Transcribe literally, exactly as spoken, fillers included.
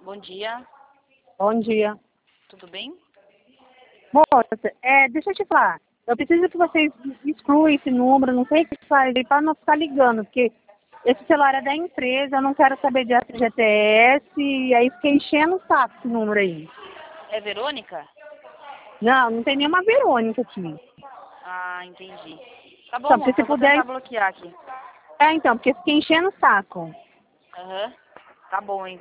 Bom dia, Bom dia. tudo bem? Moça, é, deixa eu te falar. Eu preciso que vocês excluam esse número, não sei o que faz, para não ficar ligando, porque esse celular é da empresa, eu não quero saber de F G T S, e aí fiquei enchendo o saco esse número aí. É Verônica? Não, não tem nenhuma Verônica aqui. Ah, entendi. Tá bom, Então, porque moça, se eu vou puder... tentar bloquear aqui. É, então, porque fiquei enchendo o saco. Aham. Tá bom, hein?